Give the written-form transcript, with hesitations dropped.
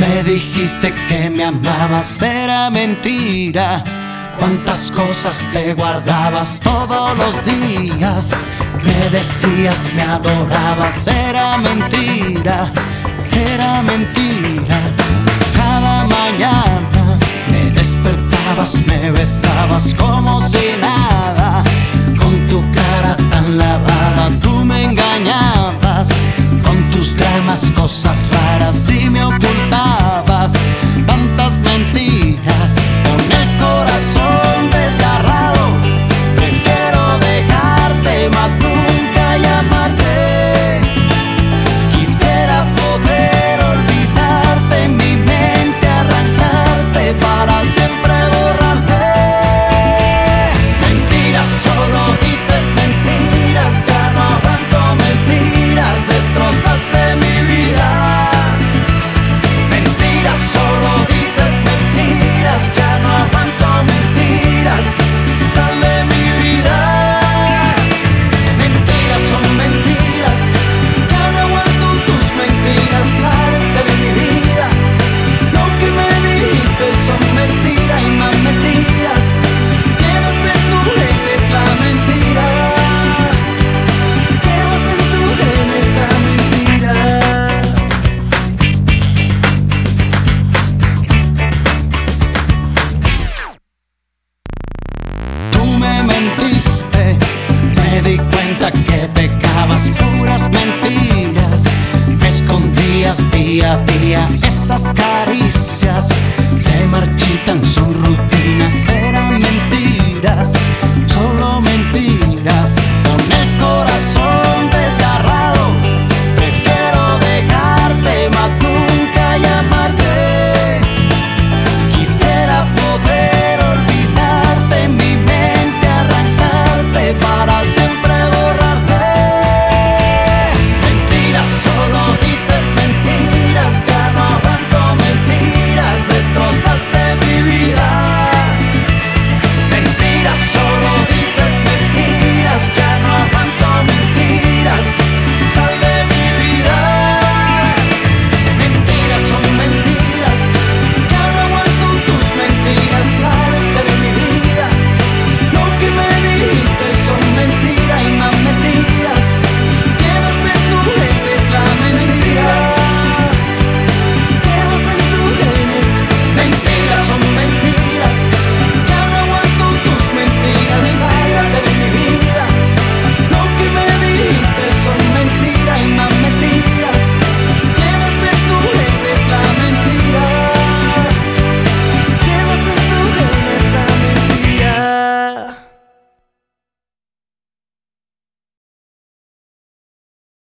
Me dijiste que me amabas, era mentira. Cuántas cosas te guardabas todos los días. Me decías, me adorabas, era mentira, era mentira. Cada mañana me despertabas, me besabas como si nada. Con tu cara tan lavada tú me engañabas. Con tus dramas, cosas raras y me ocultabas.